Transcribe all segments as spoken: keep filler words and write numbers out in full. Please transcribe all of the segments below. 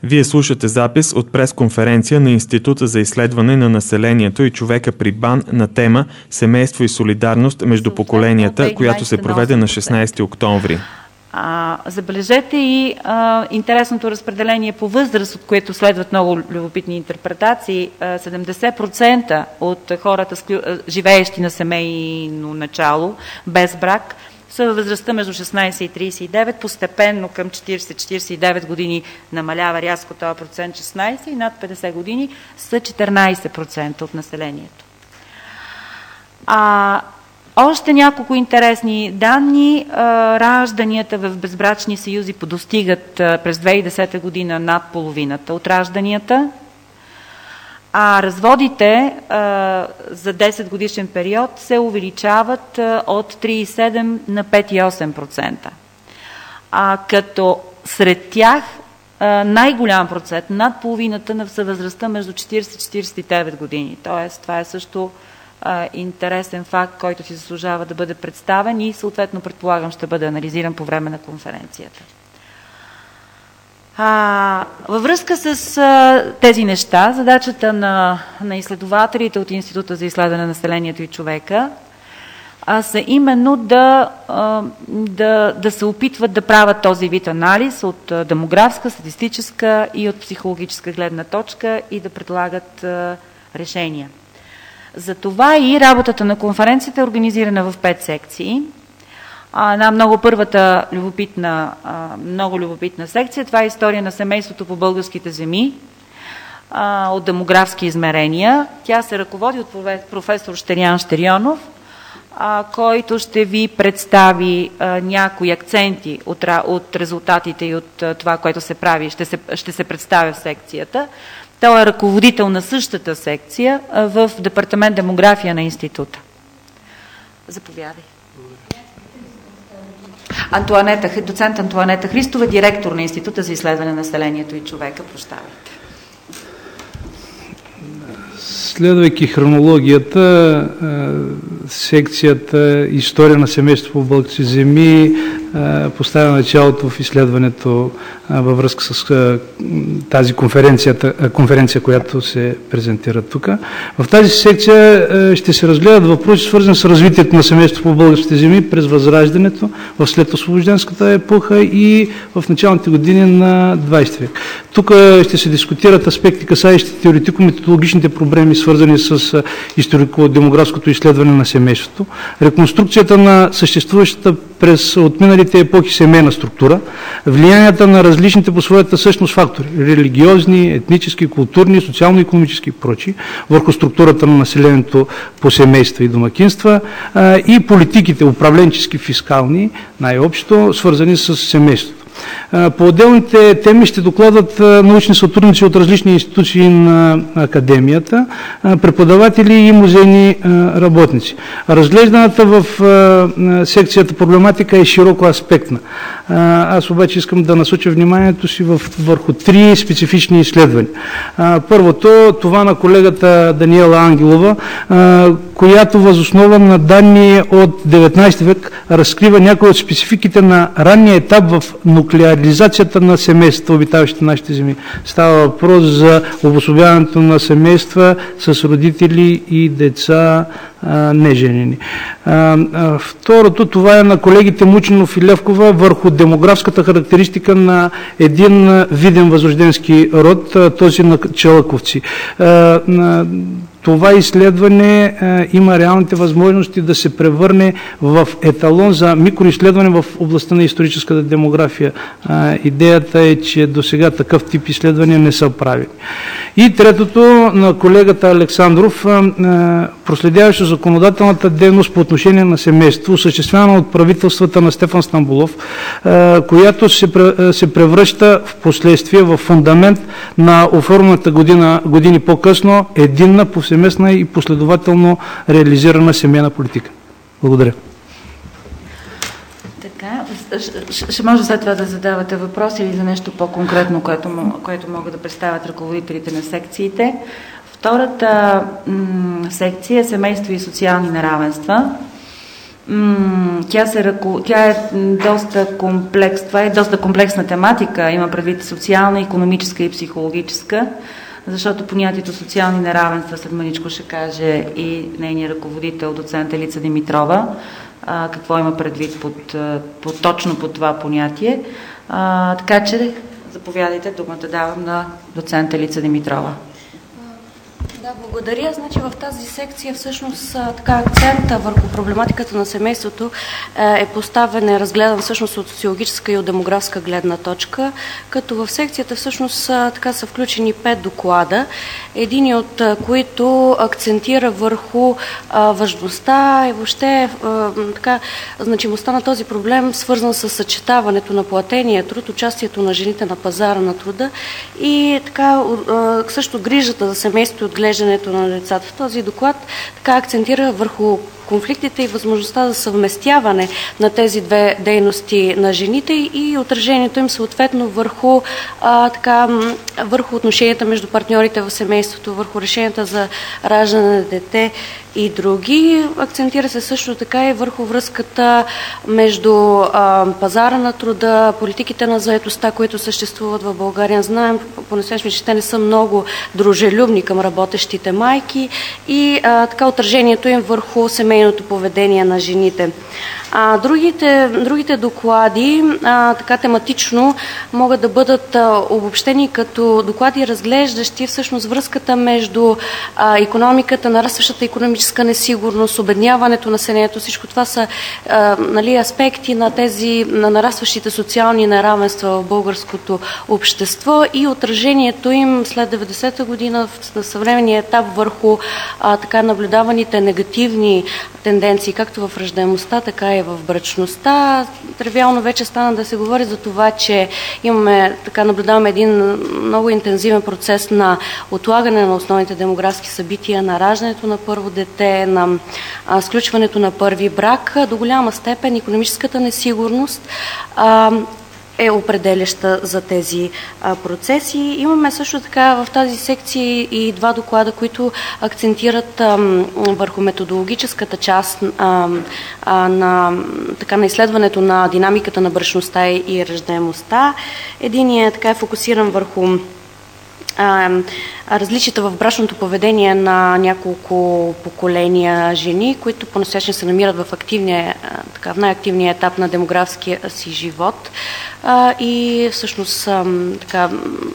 Вие слушате запис от пресконференция на Института за изследване на населението и човека при БАН на тема „Семейство и солидарност между поколенията“, която се проведе на шестнайсети октомври. А, забележете и а, интересното разпределение по възраст, от което следват много любопитни интерпретации. А, седемдесет процента от хората, живеещи на семейно начало, без брак, са във възрастта между шестнайсет и трийсет и девет, постепенно към четирийсет до четирийсет и девет години намалява рязко този процент шестнайсет и над петдесет години са четиринайсет процента от населението. А, още няколко интересни данни. А, ражданията в безбрачни съюзи подостигат а, през две хиляди и десета година над половината от ражданията, а разводите а, за десет годишен период се увеличават а, от три цяло и седем на пет цяло и осем процента. А, като сред тях а, най-голям процент, над половината на възрастта между четирийсет и четирийсет и девет години. Тоест, това е също а, интересен факт, който си заслужава да бъде представен и съответно, предполагам, ще бъде анализиран по време на конференцията. А, във връзка с а, тези неща, задачата на, на изследователите от Института за изследване на населението и човека а, са именно да, а, да, да се опитват да правят този вид анализ от а, демографска, статистическа и от психологическа гледна точка и да предлагат а, решения. Затова и работата на конференцията е организирана в пет секции. Една много първата любопитна, много любопитна секция, това е история на семейството по българските земи от демографски измерения. Тя се ръководи от професор Щерян Щерионов, който ще ви представи някои акценти от, от резултатите и от това, което се прави, ще се, ще се представя в секцията. Той е ръководител на същата секция в Департамент демография на института. Заповядай. Антуанета, доцент Антуанета Христова, директор на Института за изследване на населението и човека. Прощавайте. Следвайки хронологията, секцията История на семейството по български земи поставя началото в изследването във връзка с тази конференция, която се презентира тук. В тази секция ще се разгледат въпроси, свързани с развитието на семейството по българските земи през Възраждането, в следосвобожденската епоха и в началните години на двайсети век. Тук ще се дискутират аспекти, касаещи теоретико-методологичните проблеми, свързани с историко-демографското изследване на семейството, реконструкцията на съществуващата през отминалите епохи семейна структура, влиянията на различните по своята същност фактори, религиозни, етнически, културни, социално-икономически и прочи, върху структурата на населението по семейства и домакинства и политиките, управленчески, фискални, най-общо, свързани с семейството. По отделните теми ще докладат научни сътрудници от различни институции на академията, преподаватели и музейни работници. Разглежданата в секцията проблематика е широко аспектна. Аз обаче искам да насоча вниманието си върху три специфични изследвания. Първото, това на колегата Даниела Ангелова, която възоснова на данни от деветнайсети век разкрива някои от спецификите на ранния етап в нуклеаризацията на семействата, обитаващи нашите земи. Става въпрос за обособяването на семейства с родители и деца неженени. Второто, това е на колегите Мучинов и Левкова върху демографската характеристика на един виден възрожденски род, този на челъковци. Това изследване е, има реалните възможности да се превърне в еталон за микроизследване в областта на историческата демография. Е, идеята е, че до сега такъв тип изследвания не са правени. И третото, на колегата Александров, е, проследяваше законодателната дейност по отношение на семейство, осъществявана от правителствата на Стефан Стамболов, е, която се, се превръща в последствие в фундамент на оформената година, години по-късно единна повсеместна и последователно реализирана семейна политика. Благодаря. Така, ще може след това да задавате въпроси или за нещо по-конкретно, което, което могат да представят ръководителите на секциите. Втората м- секция е семейство и социални неравенства. Тя, се ръко... Тя е доста комплекс. Това е доста комплексна тематика. Има предвид социална, икономическа и психологическа, защото понятието социални неравенства, след маничко ще каже и нейният ръководител, доцент Елица Димитрова, а, какво има предвид под, под, точно под това понятие. А, така че заповядайте, думата давам на доцент Елица Димитрова. Да, благодаря. Значи в тази секция всъщност така акцента върху проблематиката на семейството е поставен, е разгледан всъщност от социологическа и от демографска гледна точка, като в секцията всъщност така са включени пет доклада, един от които акцентира върху а, важността и въобще а, така значимостта на този проблем, свързан с съчетаването на платения труд, участието на жените на пазара на труда и така а, също грижата за семейството и отглеждането на децата. В този доклад така акцентира върху конфликтите и възможността за съвместяване на тези две дейности на жените и отражението им съответно върху, а, така, върху отношенията между партньорите в семейството, върху решенията за раждане на дете и други. Акцентира се също така и върху връзката между а, пазара на труда, политиките на заетостта, които съществуват в България. Знаем, по-настоящем, че те не са много дружелюбни към работещите майки и а, така отражението им върху семейното поведение на жените. А, другите, другите доклади а, така тематично могат да бъдат а, обобщени като доклади, разглеждащи всъщност връзката между а, икономиката, нарастващата икономическа несигурност, обедняването на населението. Всичко това са а, нали, аспекти на тези на нарастващите социални неравенства в българското общество и отражението им след деветдесета година на съвременния етап върху а, така наблюдаваните негативни тенденции, както в раждаемостта, така и в брачността. Тривиално вече стана да се говори за това, че имаме, така наблюдаваме един много интензивен процес на отлагане на основните демографски събития, на раждането на първо дете, на а, сключването на първи брак. До голяма степен икономическата несигурност а, е определяща за тези а, процеси. Имаме също така в тази секция и два доклада, които акцентират а, върху методологическата част а, а, на, така, на изследването на динамиката на брачността и, и раждаемостта. Единият така е фокусиран върху а, различията в брачното поведение на няколко поколения жени, които по-настоящем се намират в, активния, така, в най-активния етап на демографския си живот а, и всъщност, а, така,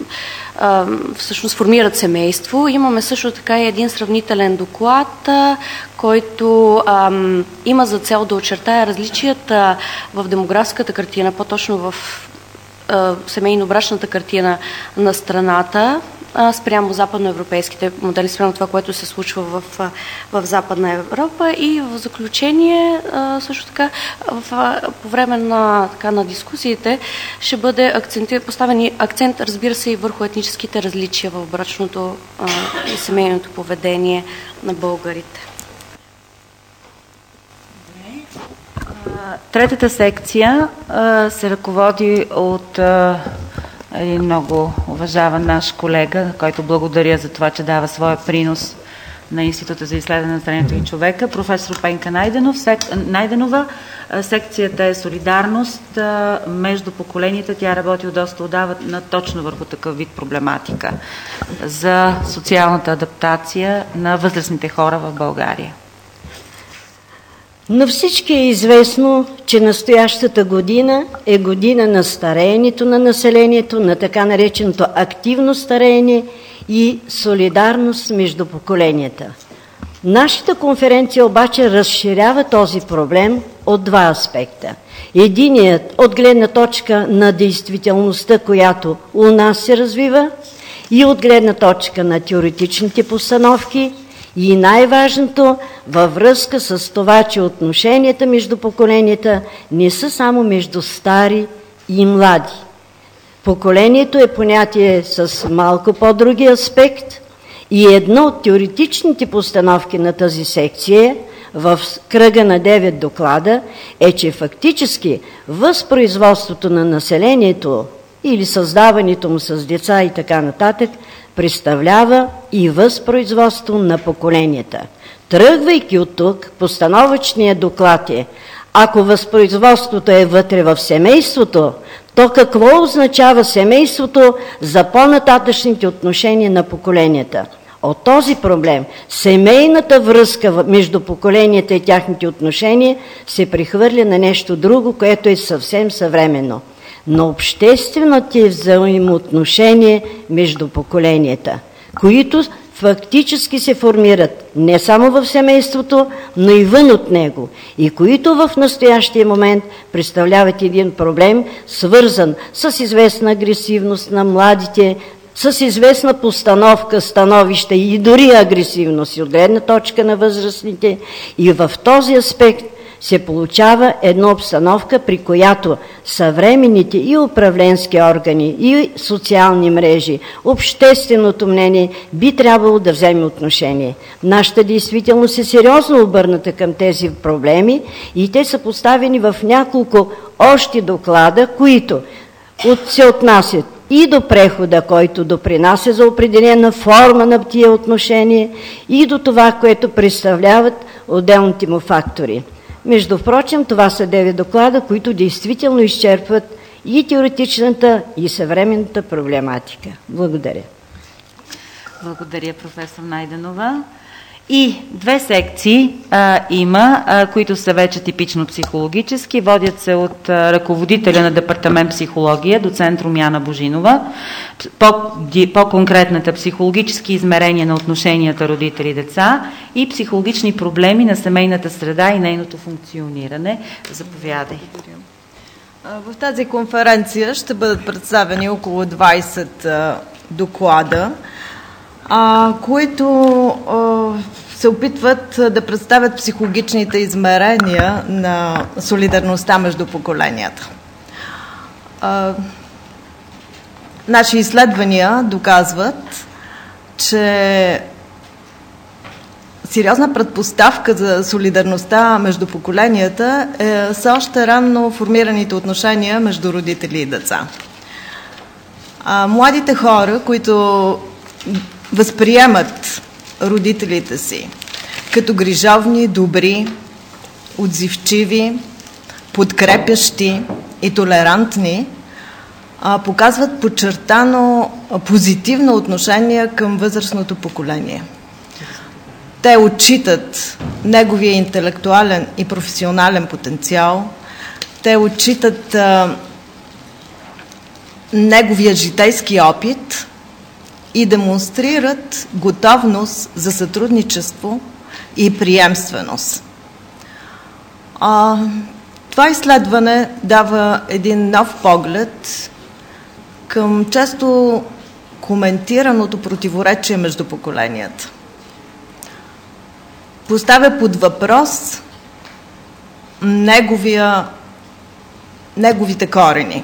а, всъщност формират семейство. Имаме също така и един сравнителен доклад, а, който а, има за цел да очертая различията в демографската картина, по-точно в семейно-брачната картина на страната спрямо западноевропейските модели, спрямо това, което се случва в, в Западна Европа. И в заключение, също така, в, по време на, така, на дискусиите ще бъде акцент, поставен акцент, разбира се, и върху етническите различия в брачното а, и семейното поведение на българите. Третата секция а, се ръководи от а, един много уважаван наш колега, който благодаря за това, че дава своя принос на Института за изследване на населението и човека, професор Пенка Найденов, сек... Найденова. Секцията е солидарност а, между поколенията. Тя работи доста отдавна точно върху такъв вид проблематика за социалната адаптация на възрастните хора в България. На всички е известно, че настоящата година е година на стареенето на населението, на така нареченото активно стареене и солидарност между поколенията. Нашата конференция обаче разширява този проблем от два аспекта. Единият от гледна точка на действителността, която у нас се развива, и от гледна точка на теоретичните постановки, и най-важното във връзка с това, че отношенията между поколенията не са само между стари и млади. Поколението е понятие с малко по-други аспект и едно от теоретичните постановки на тази секция в кръга на девет доклада е, че фактически възпроизводството на населението или създаването му с деца и така нататък, представлява и възпроизводство на поколенията. Тръгвайки от тук, постановъчният доклад е: ако възпроизводството е вътре в семейството, то какво означава семейството за по-нататъчните отношения на поколенията? От този проблем, семейната връзка между поколенията и тяхните отношения се прехвърля на нещо друго, което е съвсем съвременно. На обществените взаимоотношения между поколенията, които фактически се формират не само в семейството, но и вън от него, и които в настоящия момент представляват един проблем, свързан с известна агресивност на младите, с известна постановка, становища и дори агресивност от гледна точка на възрастните. И в този аспект се получава една обстановка, при която съвременните и управленски органи, и социални мрежи, общественото мнение би трябвало да вземе отношение. Нашата действителност е сериозно обърната към тези проблеми и те са поставени в няколко още доклада, които се отнасят и до прехода, който допринася за определена форма на тия отношения, и до това, което представляват отделните му фактори. Между впрочем, това са девет доклада, които действително изчерпват и теоретичната, и съвременната проблематика. Благодаря. Благодаря, професор Найденова. И две секции а, има, а, които са вече типично психологически. Водят се от а, ръководителя на департамент психология, доцент Румяна Божинова. По, по-конкретната психологически измерения на отношенията родители-деца и психологични проблеми на семейната среда и нейното функциониране. Заповядай. В тази конференция ще бъдат представени около двайсет а, доклада, А, които а, се опитват да представят психологичните измерения на солидарността между поколенията. А, наши изследвания доказват, че сериозна предпоставка за солидарността между поколенията е, са още ранно формираните отношения между родители и деца. А, младите хора, които възприемат родителите си като грижовни, добри, отзивчиви, подкрепящи и толерантни, а, показват подчертано позитивно отношение към възрастното поколение. Те отчитат неговия интелектуален и професионален потенциал, те отчитат а, неговия житейски опит и демонстрират готовност за сътрудничество и приемственост. А, това изследване дава един нов поглед към често коментираното противоречие между поколенията. Поставя под въпрос неговия, неговите корени.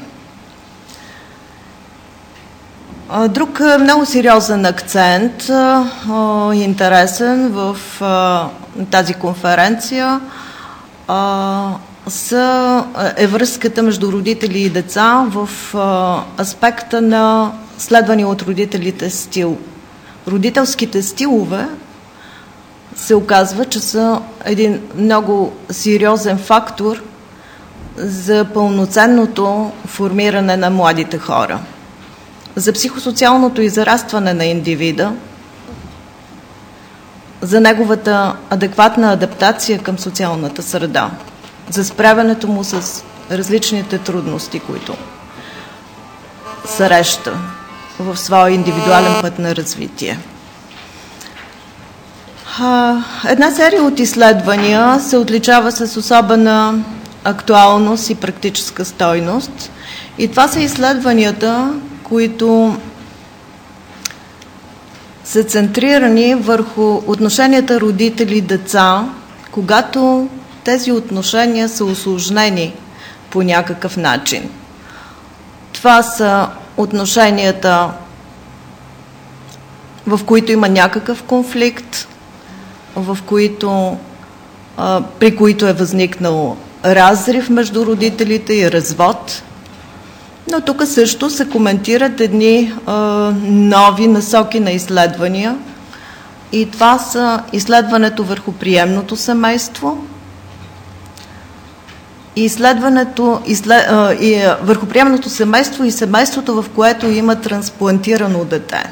Друг много сериозен акцент, интересен в тази конференция, е връзката между родители и деца в аспекта на следвания от родителите стил. Родителските стилове се оказва, че са един много сериозен фактор за пълноценното формиране на младите хора, за психосоциалното израстване на индивида, за неговата адекватна адаптация към социалната среда, за справянето му с различните трудности, които среща в своя индивидуален път на развитие. Една серия от изследвания се отличава с особена актуалност и практическа стойност. И това са изследванията, които са центрирани върху отношенията родители-деца, когато тези отношения са усложнени по някакъв начин. Това са отношенията, в които има някакъв конфликт, в които, а, при които е възникнал разрив между родителите и развод. Но тук също се коментират едни а, нови насоки на изследвания. И това са изследването върху приемното семейство, и изследването изслед, а, и, върху приемното семейство и семейството, в което има трансплантирано дете.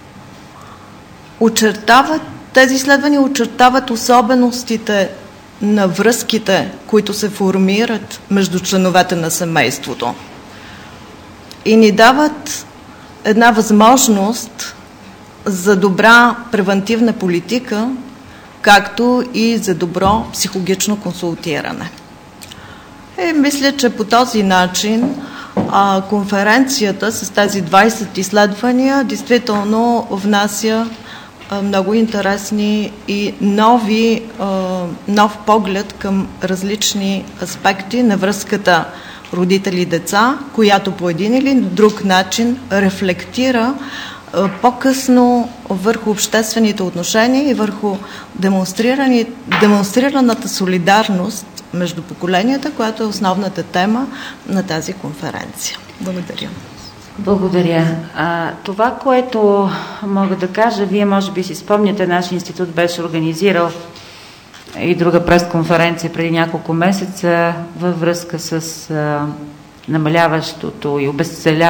Очертават, тези изследвания очертават особеностите на връзките, които се формират между членовете на семейството. И ни дават една възможност за добра превентивна политика, както и за добро психологично консултиране. И мисля, че по този начин а, конференцията с тези двайсет изследвания действително внася а, много интересни и нови, а, нов поглед към различни аспекти на връзката родители-деца, която по един или друг начин рефлектира а, по-късно върху обществените отношения и върху демонстрираната солидарност между поколенията, която е основната тема на тази конференция. Благодаря. Благодаря. А, това, което мога да кажа, вие може би си спомняте, нашия институт беше организирал и друга пресконференция преди няколко месеца във връзка с а, намаляващото и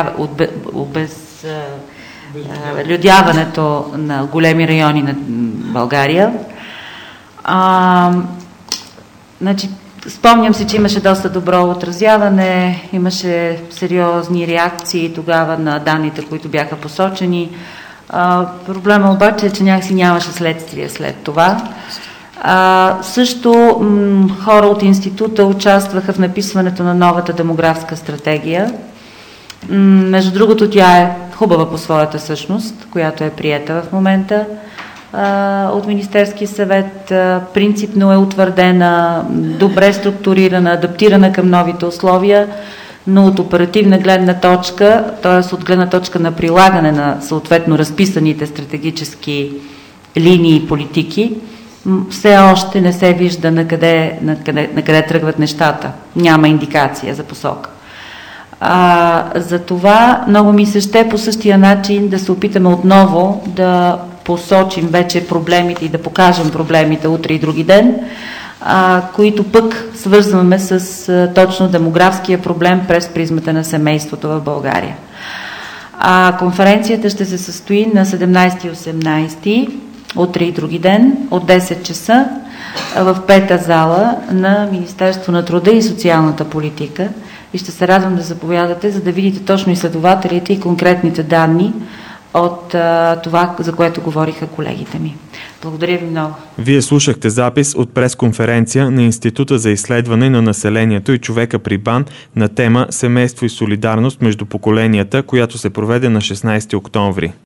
обезлюдяването на големи райони на България. А, значи, спомням се, че имаше доста добро отразяване, имаше сериозни реакции тогава на данните, които бяха посочени. А, проблема обаче е, че някакси нямаше следствие след това. А, също м- хора от института участваха в написването на новата демографска стратегия. М- между другото, тя е хубава по своята същност, която е приета в момента от Министерския съвет, принципно е утвърдена, добре структурирана, адаптирана към новите условия, но от оперативна гледна точка, т.е. от гледна точка на прилагане на съответно разписаните стратегически линии и политики, все още не се вижда на къде, на къде, на къде тръгват нещата. Няма индикация за посока. А, за това много ми се ще по същия начин да се опитаме отново да посочим вече проблемите и да покажем проблемите утре и други ден, а, които пък свързваме с а, точно демографския проблем през призмата на семейството в България. А, конференцията ще се състои на седемнайсети и осемнайсети, утре и други ден, от десет часа в пета зала на Министерство на труда и социалната политика. И ще се радвам да заповядате, за да видите точно изследователите и конкретните данни от а, това, за което говориха колегите ми. Благодаря ви много. Вие слушахте запис от пресконференция на Института за изследване на населението и човека при БАН на тема Семейство и солидарност между поколенията, която се проведе на шестнайсети октомври.